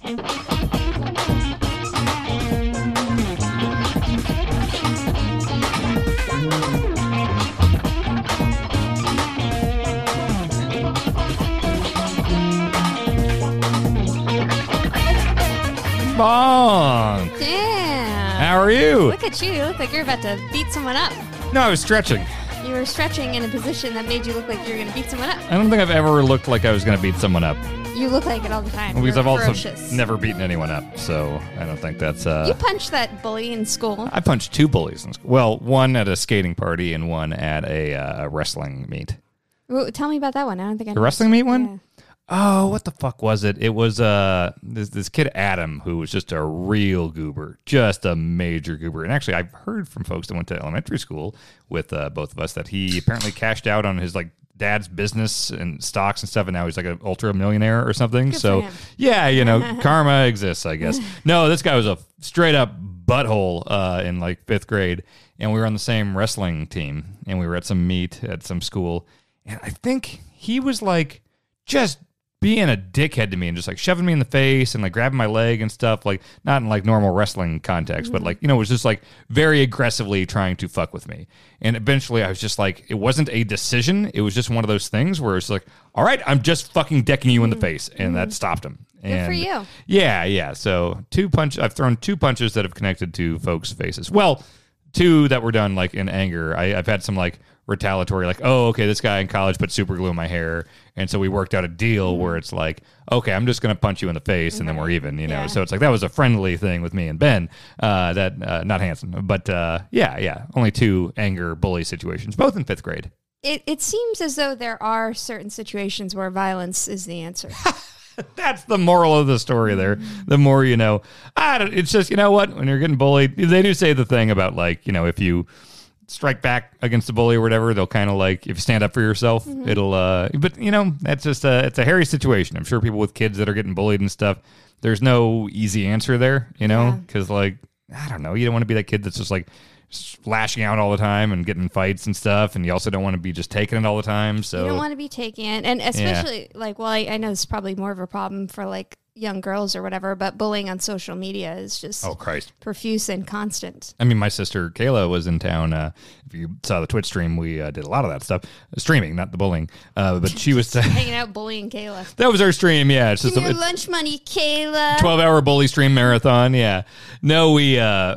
Bonk. Damn. How are you? Look at you. You look like you're about to beat someone up. No, I was stretching. You were stretching in a position that made you look like you were going to beat someone up. I don't think I've ever looked like I was going to beat someone up. You look like it all the time. Because You're I've also ferocious. never beaten anyone up, so I don't think that's... You punched that bully in school. I punched two bullies in school. Well, one at a skating party and one at a wrestling meet. Ooh, tell me about that one. I don't think I know. The wrestling meet one? Yeah. Oh, what the fuck was it? It was this kid Adam who was just a real goober, just a major goober. And actually, I've heard from folks that went to elementary school with both of us that he apparently cashed out on his dad's business and stocks and stuff, and now he's like an ultra millionaire or something. Good So for him. yeah, karma exists, I guess. No, this guy was a straight up butthole in fifth grade, and we were on the same wrestling team, and we were at some meet at some school, and I think he was just being a dickhead to me and just shoving me in the face and grabbing my leg and stuff, not in normal wrestling context, but it was just very aggressively trying to fuck with me. And eventually I was just it wasn't a decision. It was just one of those things where it's all right, I'm just fucking decking you in the face. And that stopped him. Good for you. Yeah. So I've thrown two punches that have connected to folks' faces. Well, two that were done in anger. I've had some retaliatory, oh, okay, this guy in college put super glue in my hair, and so we worked out a deal where it's okay, I'm just gonna punch you in the face and then we're even, Yeah. So it's that was a friendly thing with me and Ben, that not handsome, but yeah, only two anger bully situations, both in fifth grade. It seems as though there are certain situations where violence is the answer. That's the moral of the story there. The more you know. It's just, you know what, when you're getting bullied, they do say the thing about if you strike back against a bully or whatever, they'll kind of if you stand up for yourself, it'll, but that's just it's a hairy situation. I'm sure people with kids that are getting bullied and stuff, there's no easy answer there, because I don't know, you don't want to be that kid that's just lashing out all the time and getting in fights and stuff, and you also don't want to be just taking it all the time. So you don't want to be taking it, and especially I know this is probably more of a problem for young girls or whatever, but bullying on social media is just profuse and constant. I mean, my sister Kayla was in town. If you saw the Twitch stream, we did a lot of that stuff. Streaming, not the bullying. But she was hanging out bullying Kayla. That was our stream, yeah. It's Give just me your lunch money, Kayla. 12-hour bully stream marathon, yeah. No, we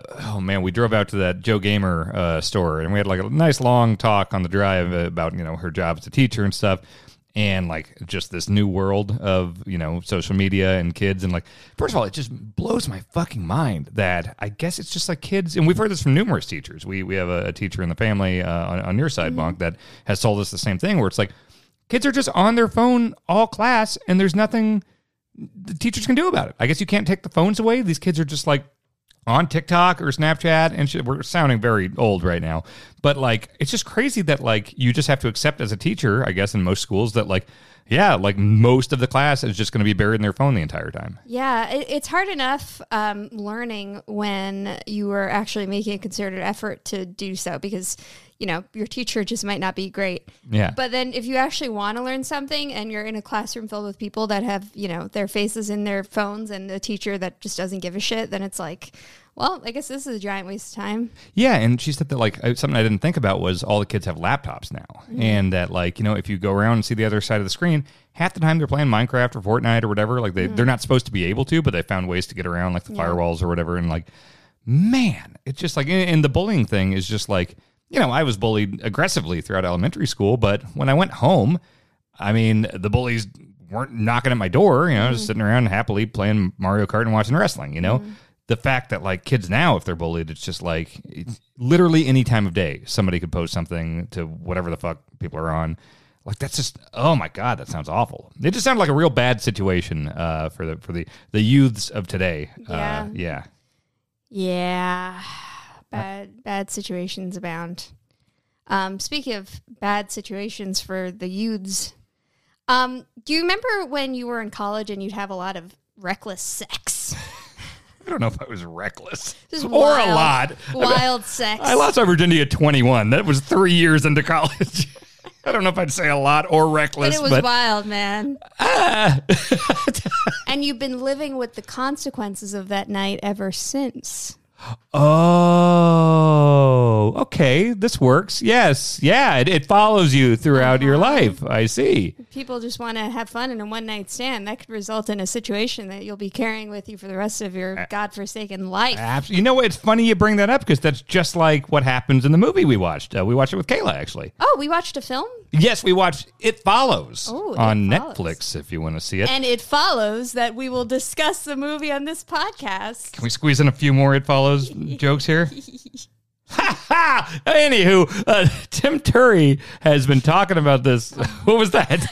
drove out to that Joe Gamer store, and we had a nice long talk on the drive about her job as a teacher and stuff. And just this new world of social media and kids, and first of all, it just blows my fucking mind that I guess it's just kids, and we've heard this from numerous teachers. We have a teacher in the family on your side, Bonk, that has told us the same thing, where it's kids are just on their phone all class, and there's nothing the teachers can do about it. I guess you can't take the phones away. These kids are just on TikTok or Snapchat and shit. We're sounding very old right now, but it's just crazy that you just have to accept as a teacher, I guess in most schools, that most of the class is just going to be buried in their phone the entire time. Yeah, it's hard enough learning when you are actually making a concerted effort to do so, because your teacher just might not be great. Yeah. But then if you actually want to learn something and you're in a classroom filled with people that have, their faces in their phones and the teacher that just doesn't give a shit, then it's well, I guess this is a giant waste of time. Yeah, and she said that something I didn't think about was all the kids have laptops now, and that if you go around and see the other side of the screen, half the time they're playing Minecraft or Fortnite or whatever. They're not supposed to be able to, but they found ways to get around the firewalls or whatever. And man, it's just and the bullying thing is just I was bullied aggressively throughout elementary school, but when I went home, I mean, the bullies weren't knocking at my door, just sitting around happily playing Mario Kart and watching wrestling, The fact that kids now, if they're bullied, it's just it's literally any time of day, somebody could post something to whatever the fuck people are on. That's just, oh my God, that sounds awful. It just sounded like a real bad situation for the youths of today. Yeah. Yeah. Bad situations abound. Speaking of bad situations for the youths, do you remember when you were in college and you'd have a lot of reckless sex? I don't know if I was reckless Just or wild, a lot. Wild sex. I lost my virginity at 21. That was 3 years into college. I don't know if I'd say a lot or reckless. But it was wild, man. And you've been living with the consequences of that night ever since. Oh, okay. This works. Yes. Yeah. It follows you throughout your life. I see. People just want to have fun in a one-night stand. That could result in a situation that you'll be carrying with you for the rest of your godforsaken life. Absolutely. You know what? It's funny you bring that up because that's just like what happens in the movie we watched. We watched it with Kayla, actually. Oh, we watched a film? Yes, we watched It Follows on It Follows. Netflix if you want to see it. And it follows that we will discuss the movie on this podcast. Can we squeeze in a few more It Follows jokes here? Ha ha! Anywho, Tim Curry has been talking about this. What was that?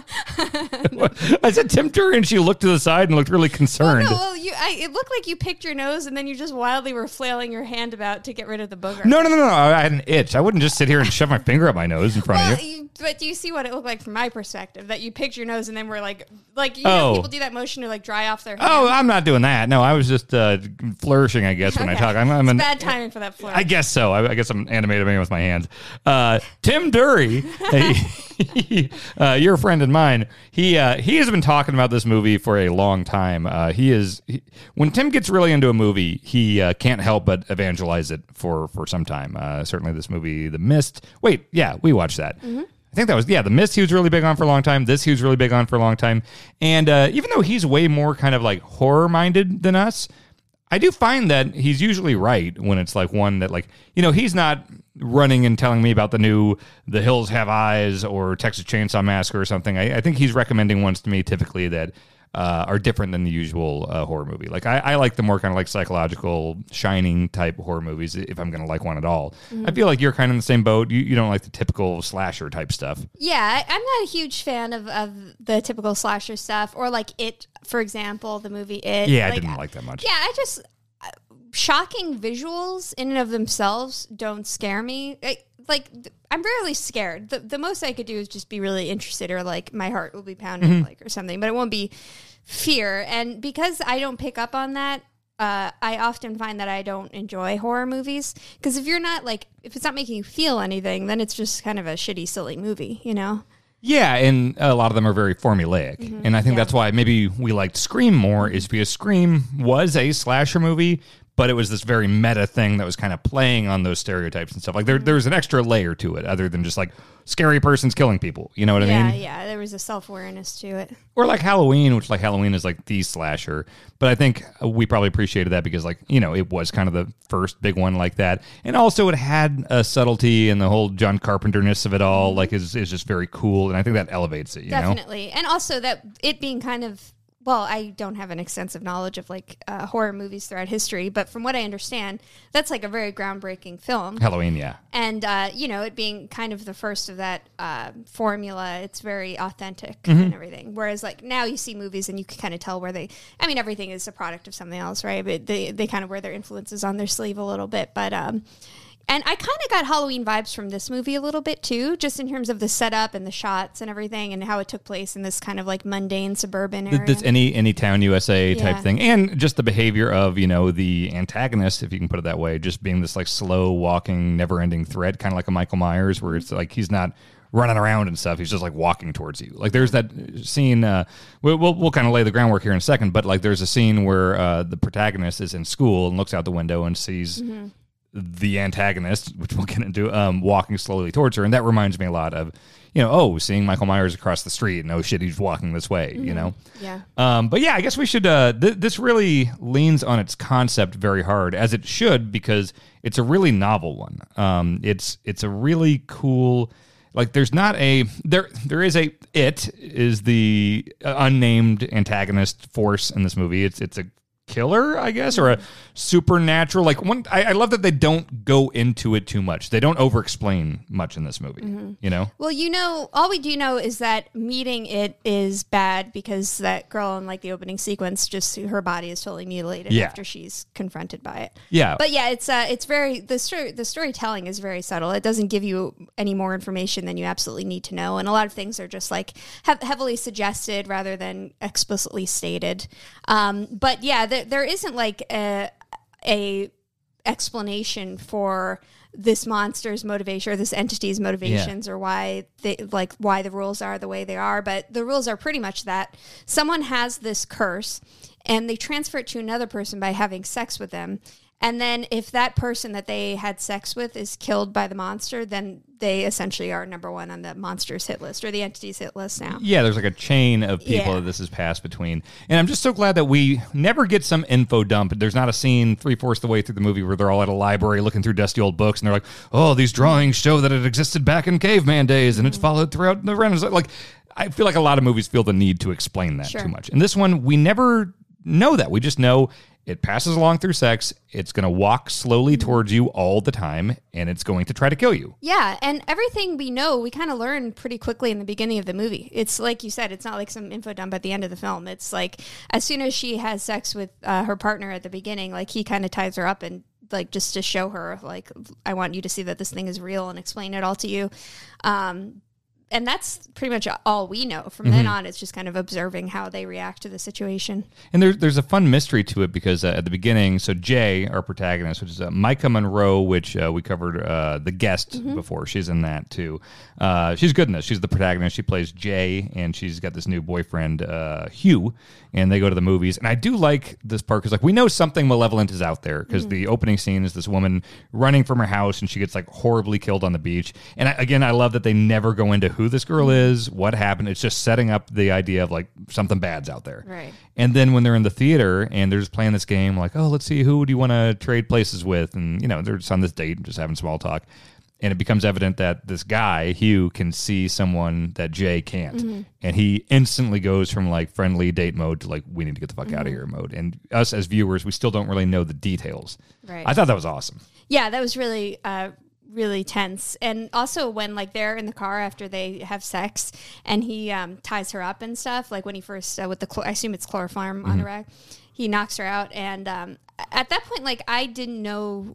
I said Tim Curry, and she looked to the side and looked really concerned. It looked like you picked your nose, and then you just wildly were flailing your hand about to get rid of the booger. No. I had an itch. I wouldn't just sit here and shove my finger up my nose in front of you. But do you see what it looked like from my perspective? That you picked your nose, and then we're like know, people do that motion to like dry off their hand. Oh, I'm not doing that. No, I was just flourishing, I guess, when I talk. It's bad timing for that flourish. I guess so. I guess I'm animating with my hands. Tim Curry, your friend and mine, he has been talking about this movie for a long time. When Tim gets really into a movie, he can't help but evangelize it for some time. Certainly this movie, The Mist. Wait, yeah, we watched that. Mm-hmm. I think that was, The Mist he was really big on for a long time. This he was really big on for a long time. And even though he's way more kind of like horror-minded than us, I do find that he's usually right when it's like one that like, he's not running and telling me about the new The Hills Have Eyes or Texas Chainsaw Massacre or something. I think he's recommending ones to me typically that are different than the usual horror movie. Like I like the more kind of like psychological, Shining type horror movies if I'm going to like one at all. Mm-hmm. I feel like you're kind of in the same boat. You don't like the typical slasher type stuff. Yeah, I'm not a huge fan of the typical slasher stuff or like It, for example, the movie It. Yeah, I didn't like that much. Yeah, I just... shocking visuals in and of themselves don't scare me. I'm rarely scared. The most I could do is just be really interested or like my heart will be pounding or something, but it won't be fear. And because I don't pick up on that, I often find that I don't enjoy horror movies because if it's not making you feel anything, then it's just kind of a shitty, silly movie, Yeah, and a lot of them are very formulaic. Mm-hmm. And I think that's why maybe we liked Scream more is because Scream was a slasher movie, but it was this very meta thing that was kind of playing on those stereotypes and stuff. Like there's an extra layer to it other than just like scary person's killing people. You know what I mean? Yeah, there was a self-awareness to it. Or like Halloween, which like Halloween is like the slasher. But I think we probably appreciated that because like, it was kind of the first big one like that. And also it had a subtlety and the whole John Carpenter-ness of it all like is just very cool. And I think that elevates it, Definitely. And also that it being kind of... Well, I don't have an extensive knowledge of like horror movies throughout history, but from what I understand, that's like a very groundbreaking film. Halloween, yeah. And, it being kind of the first of that formula, it's very authentic and everything. Whereas like now you see movies and you can kind of tell where everything is a product of something else, right? But they kind of wear their influences on their sleeve a little bit. But, and I kind of got Halloween vibes from this movie a little bit too, just in terms of the setup and the shots and everything and how it took place in this kind of like mundane suburban area. This any town USA type thing. And just the behavior of, the antagonist, if you can put it that way, just being this like slow walking, never ending threat, kind of like a Michael Myers where it's like he's not running around and stuff. He's just like walking towards you. Like there's that scene, we'll kind of lay the groundwork here in a second, but like there's a scene where the protagonist is in school and looks out the window and sees... Mm-hmm. the antagonist, which we'll get into, walking slowly towards her. And that reminds me a lot of, seeing Michael Myers across the street and he's walking this way, Yeah. But yeah, I guess we should, this really leans on its concept very hard, as it should, because it's a really novel one. It's a really cool, like there's not there is it is the unnamed antagonist force in this movie. It's a killer, I guess, or a supernatural. Like I love that they don't go into it too much. They don't over-explain much in this movie. Well, all we do know is that meeting it is bad because that girl in like the opening sequence, just her body is totally mutilated after she's confronted by it. Yeah, but yeah, it's very the storytelling is very subtle. It doesn't give you any more information than you absolutely need to know, and a lot of things are just like heavily suggested rather than explicitly stated. But yeah, there isn't like a explanation for this monster's motivation or this entity's motivations or why the rules are the way they are. But the rules are pretty much that someone has this curse and they transfer it to another person by having sex with them. And then if that person that they had sex with is killed by the monster, then they essentially are number one on the monster's hit list or the entity's hit list now. Yeah, there's like a chain of people that this has passed between. And I'm just so glad that we never get some info dump. There's not a scene 3/4 of the way through the movie where they're all at a library looking through dusty old books and they're like, oh, these drawings show that it existed back in caveman days and it's followed throughout the Renaissance. Like, I feel like a lot of movies feel the need to explain that too much. And this one, we never know that. We just know it passes along through sex. It's going to walk slowly towards you all the time, and it's going to try to kill you. Yeah, and everything we know, we kind of learn pretty quickly in the beginning of the movie. It's like you said, it's not like some info dump at the end of the film. It's like as soon as she has sex with her partner at the beginning, like he kind of ties her up and like just to show her, like, I want you to see that this thing is real and explain it all to you. And that's pretty much all we know. From then on, it's just kind of observing how they react to the situation. And there's a fun mystery to it because at the beginning, so Jay, our protagonist, which is Micah Monroe, which we covered The Guest before. She's in that too. She's good in this. She's the protagonist. She plays Jay, and she's got this new boyfriend, Hugh, and they go to the movies. And I do like this part because like we know something malevolent is out there because the opening scene is this woman running from her house, and she gets like horribly killed on the beach. And I love that they never go into who this girl is, what happened. It's just setting up the idea of like something bad's out there. Right. And then when they're in the theater and they're just playing this game, like, oh, let's see, who do you want to trade places with? And, you know, they're just on this date, just having small talk. And it becomes evident that this guy, Hugh, can see someone that Jay can't. And he instantly goes from like friendly date mode to like, we need to get the fuck out of here mode. And us as viewers, we still don't really know the details. Right. I thought that was awesome. Yeah, that was really really tense. And also when like they're in the car after they have sex and he ties her up and stuff, like when he first with the I assume it's chloroform on the rag, he knocks her out. And at that point, like I didn't know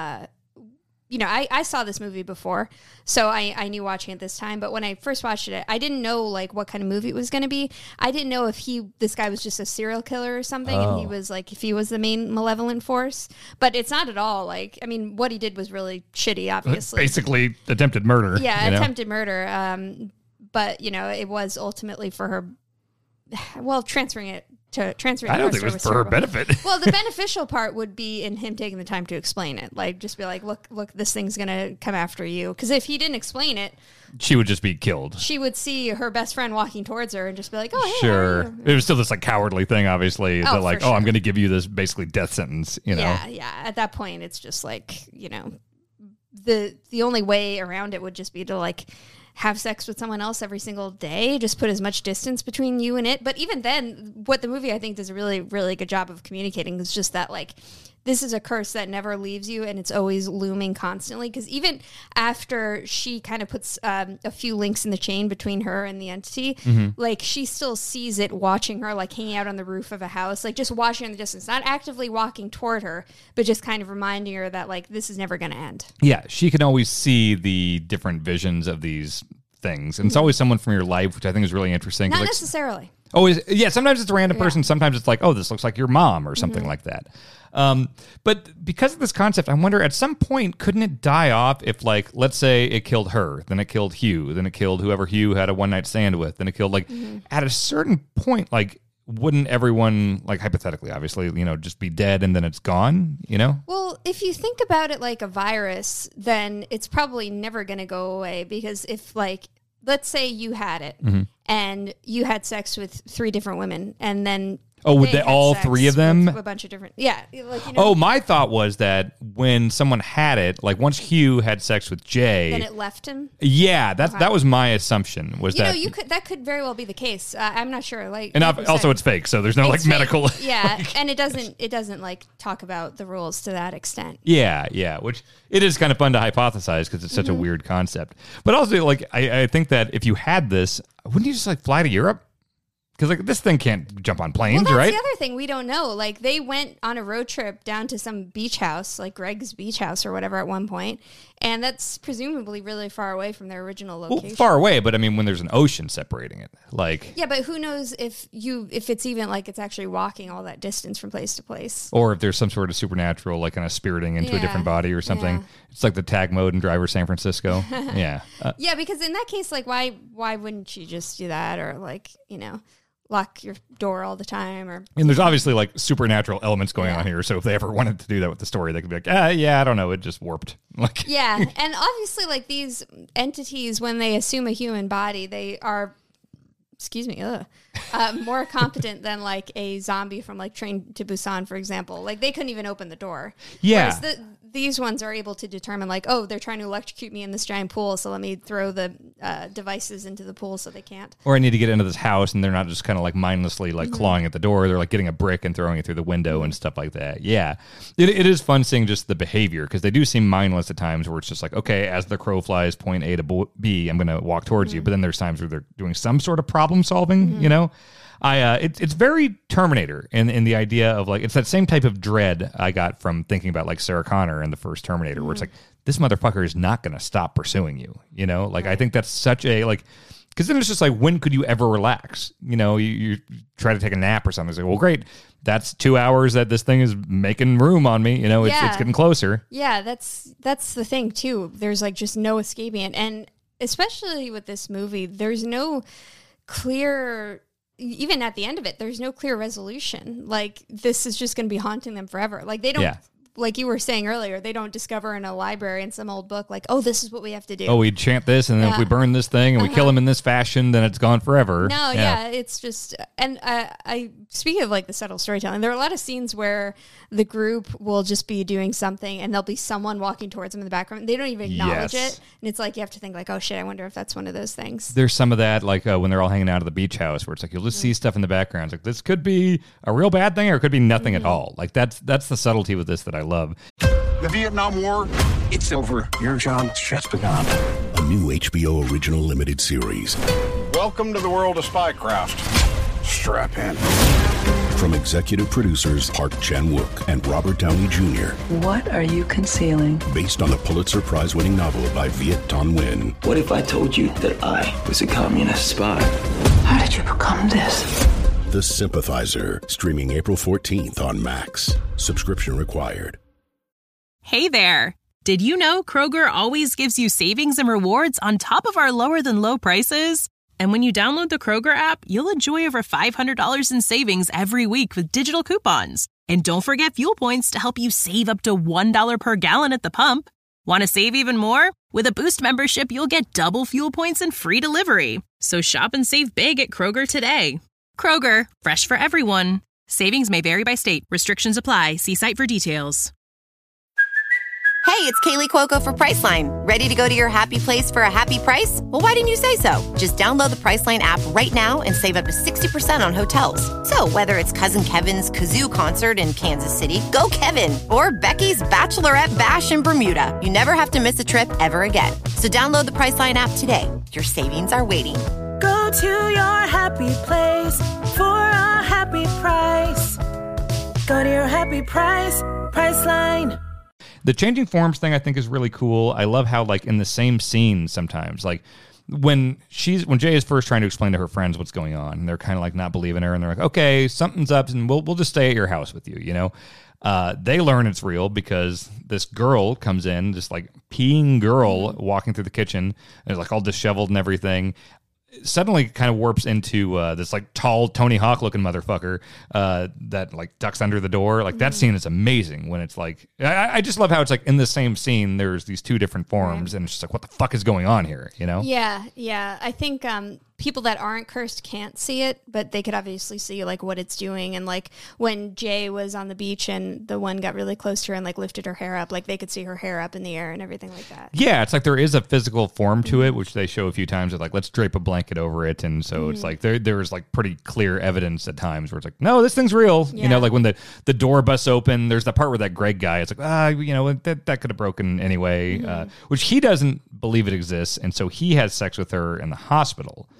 you know, I saw this movie before, so I knew watching it this time. But when I first watched it, I didn't know like what kind of movie it was going to be. I didn't know if this guy was just a serial killer or something, and he was like, if he was the main malevolent force. But it's not at all. Like, I mean, what he did was really shitty, obviously. Basically, attempted murder. Yeah, attempted murder. But you know, it was ultimately for her. Well, transferring it. I don't think it was for her benefit. Well, the beneficial part would be in him taking the time to explain it. Like, just be like, look, this thing's going to come after you. Because if he didn't explain it, she would just be killed. She would see her best friend walking towards her and just be like, oh, hey. Sure. It was still this like cowardly thing, obviously. That like, sure. I'm going to give you this basically death sentence, you know? Yeah. At that point, it's just like, you know, the only way around it would just be to like have sex with someone else every single day, just put as much distance between you and it. But even then, what the movie I think does a really, really good job of communicating is just that like, this is a curse that never leaves you and it's always looming constantly. Because even after she kind of puts a few links in the chain between her and the entity, like she still sees it watching her, like hanging out on the roof of a house, like just watching in the distance, not actively walking toward her, but just kind of reminding her that like, this is never going to end. Yeah, she can always see the different visions of these things. And it's always someone from your life, which I think is really interesting. Not like, necessarily. Always, yeah, sometimes it's a random person. Sometimes it's like, oh, this looks like your mom or something like that. But because of this concept, I wonder at some point, couldn't it die off if like, let's say it killed her, then it killed Hugh, then it killed whoever Hugh had a one night stand with, then it killed like at a certain point, like wouldn't everyone like hypothetically, obviously, you know, just be dead and then it's gone, you know? Well, if you think about it like a virus, then it's probably never going to go away because if like, let's say you had it and you had sex with 3 different women and then would they all 3 of them? A bunch of different, yeah. Like, you know, oh, my thought was that when someone had it, like once Hugh had sex with Jay, then it left him. Yeah, that was my assumption. Was that that could very well be the case? I'm not sure. Like, and also it's fake, so there's no like medical. Yeah, and it doesn't like talk about the rules to that extent. Yeah, which it is kind of fun to hypothesize because it's such a weird concept. But also, like, I think that if you had this, wouldn't you just like fly to Europe? Because like this thing can't jump on Well, planes, that's right? the other thing we don't know. Like they went on a road trip down to some beach house, like Greg's beach house or whatever at one point, and that's presumably really far away from their original location. Well, far away, but I mean, when there's an ocean separating it, like, Yeah, but who knows if it's even like it's actually walking all that distance from place to place. or if there's some sort of supernatural, like kind of spiriting into a Yeah. different body or something. Yeah. It's like the tag mode in Driver San Francisco. Yeah. Yeah, because in that case, like, why wouldn't you just do that, or like, lock your door all the time, or And there's obviously like supernatural elements going Yeah. on here. So if they ever wanted to do that with the story, they could be like, yeah, I don't know. It just warped. Like, yeah, and obviously, like these entities, when they assume a human body, they are, more competent than like a zombie from like Train to Busan, for example. Like they couldn't even open the door. Yeah. Whereas these ones are able to determine like, oh, they're trying to electrocute me in this giant pool, so let me throw the devices into the pool so they can't. or I need to get into this house, and they're not just kind of like mindlessly like clawing at the door. They're like getting a brick and throwing it through the window and stuff like that. Yeah, it is fun seeing just the behavior, because they do seem mindless at times, where it's just like, okay, as the crow flies point A to B, I'm going to walk towards you. But then there's times where they're doing some sort of problem solving. It's very Terminator in the idea of like, it's that same type of dread I got from thinking about like Sarah Connor in the first Terminator, where it's like, this motherfucker is not going to stop pursuing you. Like, I think that's such a like, because then it's just like, when could you ever relax? You try to take a nap or something. It's like, well, great, that's 2 hours that this thing is making room on me. It's getting closer. Yeah, that's the thing too. There's like just no escaping it, and especially with this movie, there's no clear. Even at the end of it, there's no clear resolution. Like, this is just going to be haunting them forever. Like, they don't, Yeah. like you were saying earlier, they don't discover in a library in some old book, like, oh, this is what we have to do. Oh, we chant this, and then if we burn this thing and we kill him in this fashion, then it's gone forever. No, yeah, it's just, and I speaking of like the subtle storytelling, there are a lot of scenes where the group will just be doing something and there'll be someone walking towards them in the background. They don't even acknowledge Yes. it. And it's like, you have to think like, oh shit, I wonder if that's one of those things. There's some of that, like when they're all hanging out at the beach house, where it's like you'll just see stuff in the background. It's like, this could be a real bad thing, or it could be nothing at all. Like that's the subtlety with this that I love. The Vietnam War, it's over. Your job's just begun. A new HBO original limited series Welcome to the world of spycraft. Strap in. from executive producers Park Chan-wook and Robert Downey Jr. What are you concealing? based on the Pulitzer Prize-winning novel by Viet Thanh Nguyen. What if I told you that I was a communist spy? How did you become this? The Sympathizer, streaming April 14th on Max. Subscription required. Hey there! Did you know Kroger always gives you savings and rewards on top of our lower than low prices? And when you download the Kroger app, you'll enjoy over $500 in savings every week with digital coupons. And don't forget fuel points to help you save up to $1 per gallon at the pump. Want to save even more? With a Boost membership, you'll get double fuel points and free delivery. So shop and save big at Kroger today. Kroger, fresh for everyone. Savings may vary by state. Restrictions apply. See site for details. Hey, it's Kaylee Cuoco for Priceline. Ready to go to your happy place for a happy price? Well, why didn't you say so? Just download the Priceline app right now and save up to 60% on hotels. So whether it's Cousin Kevin's Kazoo Concert in Kansas City, go Kevin, or Becky's Bachelorette Bash in Bermuda, you never have to miss a trip ever again. So download the Priceline app today. Your savings are waiting. Go to your happy place for a happy price. Go to your happy price, Priceline. The changing forms thing I think is really cool. I love how like in the same scene sometimes, like when Jay is first trying to explain to her friends what's going on, and they're kind of like not believing her, and they're like, okay, something's up, and we'll just stay at your house with you, They learn it's real because this girl comes in, this like peeing girl walking through the kitchen, and is like all disheveled and everything. Suddenly kind of warps into this like tall Tony Hawk looking motherfucker that like ducks under the door. Like that scene is amazing when it's like, I just love how it's like in the same scene, there's these two different forms and it's just like, what the fuck is going on here? Yeah. I think people that aren't cursed can't see it, but they could obviously see like what it's doing. And like when Jay was on the beach and the one got really close to her and like lifted her hair up, like they could see her hair up in the air and everything like that. Yeah, it's like there is a physical form to it, which they show a few times. Of like, let's drape a blanket over it, and so it's like there's like pretty clear evidence at times where it's like, no, this thing's real. Yeah. Like when the door busts open, there's the part where that Greg guy, it's like, that could have broken anyway, which he doesn't believe it exists, and so he has sex with her in the hospital. Yeah.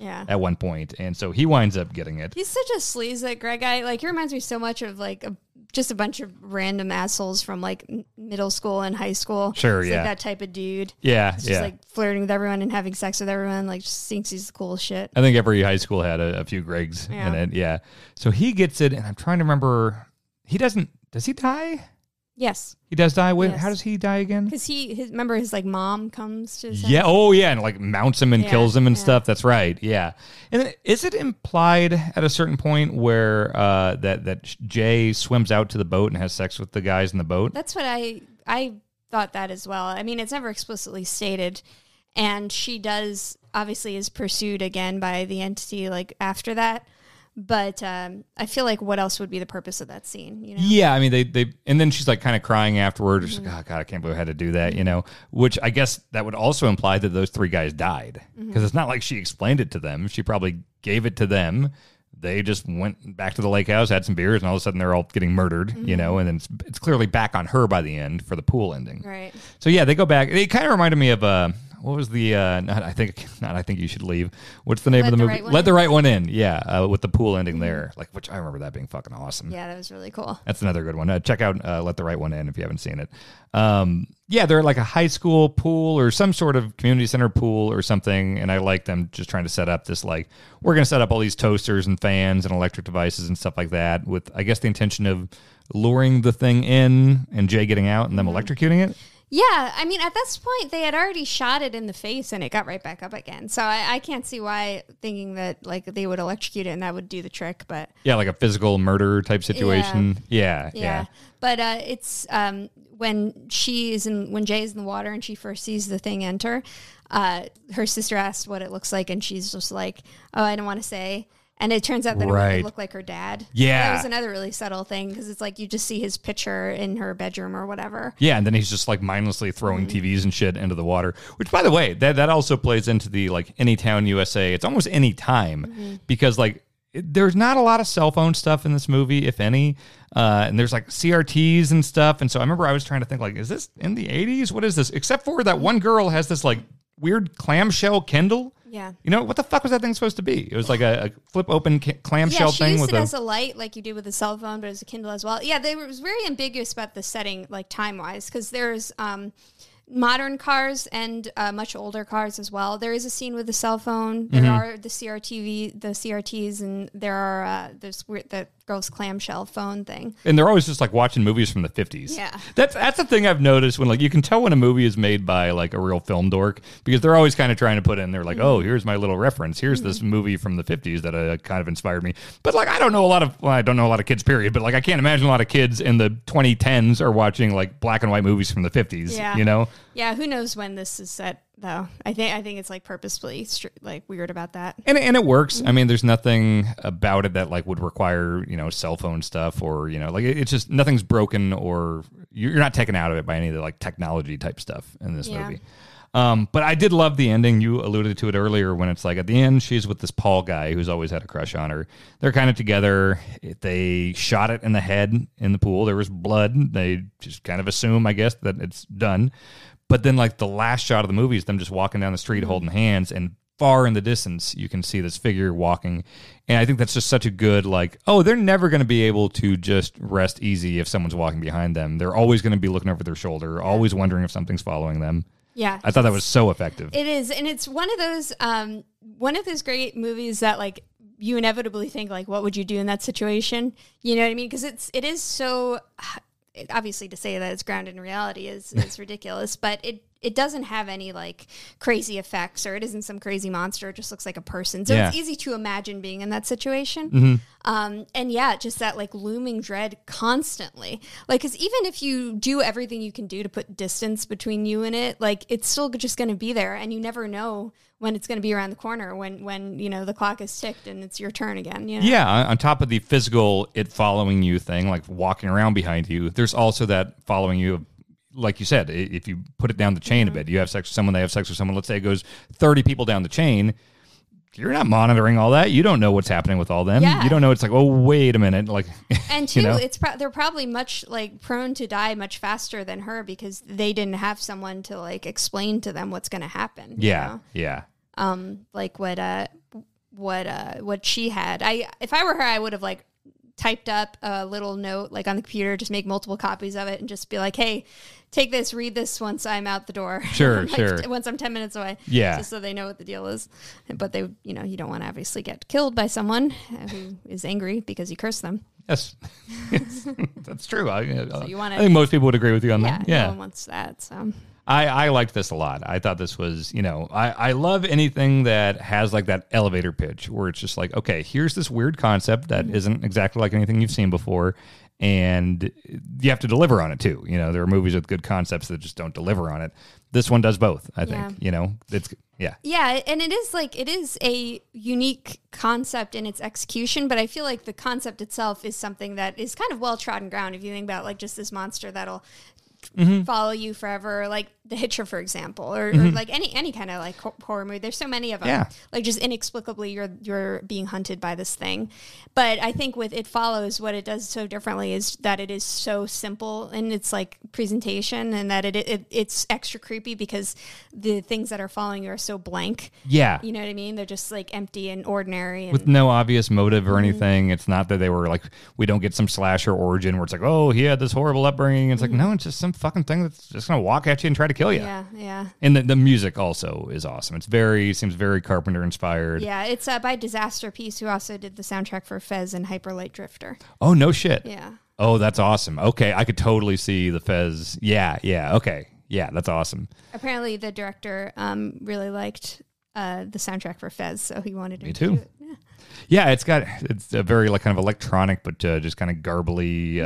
at one point, and so he winds up getting it. He's such a sleaze, that Greg guy. Like, he reminds me so much of like just a bunch of random assholes from like middle school and high school. Sure, He's yeah. like that type of dude. Yeah, He's just like flirting with everyone and having sex with everyone. Like, just thinks he's the coolest shit. I think every high school had a few Gregs in it. Yeah. So he gets it, and I'm trying to remember. He doesn't. Does he die? Yes. He does die. Wait, Yes. how does he die again? Because remember his like mom comes to his Yeah. house? Oh, yeah, and like mounts him and Yeah, kills him and yeah. stuff. That's right. Yeah. And then, is it implied at a certain point where that Jay swims out to the boat and has sex with the guys in the boat? That's what I thought that as well. I mean, it's never explicitly stated, and she does obviously is pursued again by the entity like after that. But I feel like what else would be the purpose of that scene? You know? Yeah, I mean, they and then she's like kind of crying afterwards. She's like, oh, God, I can't believe I had to do that, you know, which I guess that would also imply that those three guys died because it's not like she explained it to them. She probably gave it to them. They just went back to the lake house, had some beers, and all of a sudden they're all getting murdered, you know, and then it's clearly back on her by the end for the pool ending. Right. So, yeah, they go back. It kind of reminded me of what was the not I think you should leave. What's the name of the movie? Let the Right One In. Yeah, with the pool ending there, like, which I remember that being fucking awesome. Yeah, that was really cool. That's another good one. Check out Let the Right One In if you haven't seen it. Yeah, they're at like a high school pool or some sort of community center pool or something, and I like them just trying to set up this, like, we're going to set up all these toasters and fans and electric devices and stuff like that with, I guess, the intention of luring the thing in and Jay getting out and them electrocuting it. Yeah, I mean, at this point, they had already shot it in the face and it got right back up again. So I can't see why thinking that like they would electrocute it and that would do the trick. But yeah, like a physical murder type situation. Yeah. But it's when Jay is in the water and she first sees the thing enter, her sister asks what it looks like, and she's just like, "Oh, I don't want to say." And it turns out that it would look like her dad. Yeah. That was another really subtle thing because it's like you just see his picture in her bedroom or whatever. Yeah, and then he's just like mindlessly throwing TVs and shit into the water, which, by the way, that also plays into the like Anytown USA. It's almost any time because like there's not a lot of cell phone stuff in this movie, if any. And there's like CRTs and stuff. And so I remember I was trying to think, like, is this in the 80s? What is this? Except for that one girl has this like weird clamshell Kindle. Yeah. You know, what the fuck was that thing supposed to be? It was like a flip open clamshell thing. Yeah, she used with it as a light like you do with a cell phone, but as a Kindle as well. Yeah, they was very ambiguous about the setting, like time-wise, because there's modern cars and much older cars as well. There is a scene with a cell phone. There are the CRTs, and there are the girl's clamshell phone thing. And they're always just like watching movies from the 50s. Yeah. That's the thing I've noticed when like you can tell when a movie is made by like a real film dork because they're always kind of trying to put in, they're like, oh, here's my little reference. Here's this movie from the 50s that kind of inspired me. But like I don't know a lot of kids, period. But like I can't imagine a lot of kids in the 2010s are watching like black and white movies from the 50s, you know? Yeah, who knows when this is set though. I think it's like purposefully like weird about that. And it works. I mean, there's nothing about it that like would require, you know, cell phone stuff or, you know, like it's just nothing's broken or you're not taken out of it by any of the like technology type stuff in this movie. But I did love the ending. You alluded to it earlier when it's like at the end, she's with this Paul guy who's always had a crush on her. They're kind of together. They shot it in the head in the pool. There was blood. They just kind of assume, I guess, that it's done. But then like the last shot of the movie is them just walking down the street holding hands, and far in the distance you can see this figure walking. And I think that's just such a good like, oh, they're never going to be able to just rest easy if someone's walking behind them. They're always going to be looking over their shoulder, always wondering if something's following them. Yeah. I thought that was so effective. It is, and it's one of those great movies that like you inevitably think like, what would you do in that situation? You know what I mean? Because it is so obviously to say that it's grounded in reality is ridiculous, but it doesn't have any like crazy effects, or it isn't some crazy monster. It just looks like a person. So it's easy to imagine being in that situation. And yeah, just that like looming dread constantly. Like, cause even if you do everything you can do to put distance between you and it, like it's still just going to be there, and you never know when it's going to be around the corner, when you know the clock is ticked and it's your turn again. You know? Yeah, on top of the physical it following you thing, like walking around behind you, there's also that following you. Like you said, if you put it down the chain a bit, you have sex with someone, they have sex with someone. Let's say it goes 30 people down the chain. You're not monitoring all that. You don't know what's happening with all them. Yeah. You don't know. It's like, oh, wait a minute. Like, and two, you know? they're probably much like prone to die much faster than her because they didn't have someone to like explain to them what's going to happen. Yeah, you know? yeah. Like what what she had. If I were her, I would have like typed up a little note like on the computer, just make multiple copies of it and just be like, hey, take this, read this once I'm out the door. Sure, like, sure. Once I'm 10 minutes away. Yeah. Just so they know what the deal is. But they, you know, you don't want to obviously get killed by someone who is angry because you cursed them. Yes. That's true. I wanna- think most people would agree with you on that. Yeah. No one wants that. So I liked this a lot. I thought this was, you know, I love anything that has like that elevator pitch where it's just like, okay, here's this weird concept that isn't exactly like anything you've seen before. And you have to deliver on it too. You know, there are movies with good concepts that just don't deliver on it. This one does both, I think. You know, Yeah, and it is a unique concept in its execution, but I feel like the concept itself is something that is kind of well trodden ground if you think about like just this monster that'll follow you forever, like The Hitcher, for example, or like any kind of like horror movie. There's so many of them. Yeah. Like just inexplicably you're being hunted by this thing. But I think with It Follows, what it does so differently is that it is so simple in its like presentation, and that it's extra creepy because the things that are following you are so blank. Yeah. You know what I mean? They're just like empty and ordinary. And With no obvious motive or anything. It's not that they were like, we don't get some slasher origin where it's like, oh, he had this horrible upbringing. It's like, no, it's just some fucking thing that's just going to walk at you and try to kill you. Yeah. And the music also is awesome. Seems very Carpenter inspired. Yeah, it's by Disaster Piece, who also did the soundtrack for Fez and Hyper Light Drifter. Oh, no shit. Yeah. Oh, that's awesome. Okay, I could totally see the Fez. Yeah, okay. Yeah, that's awesome. Apparently the director really liked the soundtrack for Fez, so he wanted him Me to too. do it. Yeah, it's a very like kind of electronic, but just kind of garbly.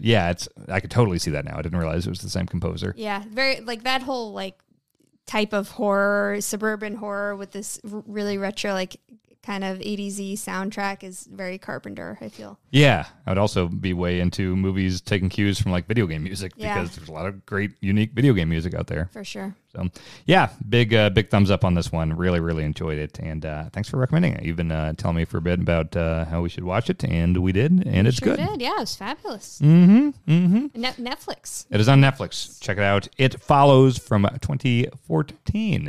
I could totally see that now. I didn't realize it was the same composer. Yeah, very like that whole like type of horror, suburban horror with this really retro like kind of 80s-y soundtrack is very Carpenter, I feel. Yeah, I would also be way into movies taking cues from like video game music because there's a lot of great, unique video game music out there. For sure. So, yeah, big thumbs up on this one. Really, really enjoyed it. And thanks for recommending it. You've been telling me for a bit about how we should watch it, and we did, and it's good. Did. Yeah, it was fabulous. Netflix. It is on Netflix. Check it out. It Follows from 2014.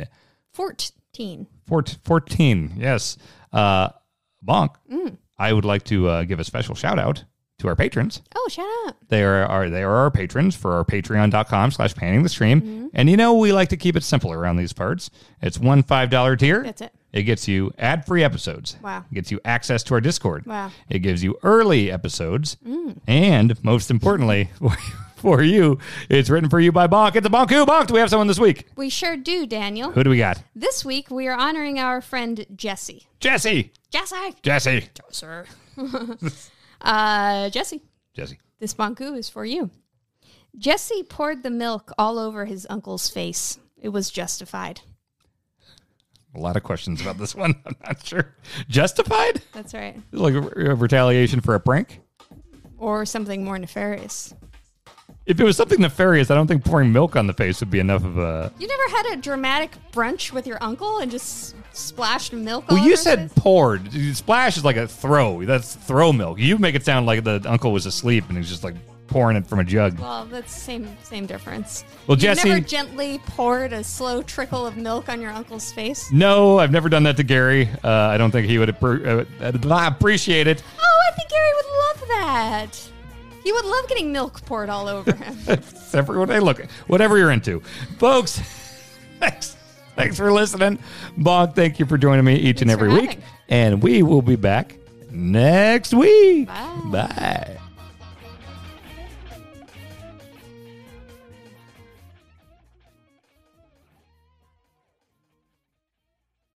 14, yes. Bonk, I would like to give a special shout out to our patrons. Oh, shout out. They are our patrons for our patreon.com/panning-the-stream. And you know, we like to keep it simple around these parts. It's one $5 tier. That's it. It gets you ad-free episodes. Wow. It gets you access to our Discord. Wow. It gives you early episodes. And most importantly, for you, it's written for you by Bonk. It's a Bonk. Bonk, do we have someone this week? We sure do, Daniel. Who do we got? This week, we are honoring our friend Jesse. Jesse. Jesse. This Bonku is for you. Jesse poured the milk all over his uncle's face. It was justified. A lot of questions about this one. I'm not sure. Justified? That's right. Like a retaliation for a prank? Or something more nefarious. If it was something nefarious, I don't think pouring milk on the face would be enough of a... You never had a dramatic brunch with your uncle and just splashed milk all Well, over you his said face? poured. Splash is like a throw. That's throw milk. You make it sound like the uncle was asleep and he's just like pouring it from a jug. Well, that's same difference. Well, You've Jesse... never gently poured a slow trickle of milk on your uncle's face? No, I've never done that to Gary. I don't think he would appreciate it. Oh, I think Gary would love that. He would love getting milk poured all over him. Hey, look, whatever you're into. Folks, thanks for listening. Bonk, thank you for joining me each and every week. And we will be back next week. Bye. Bye.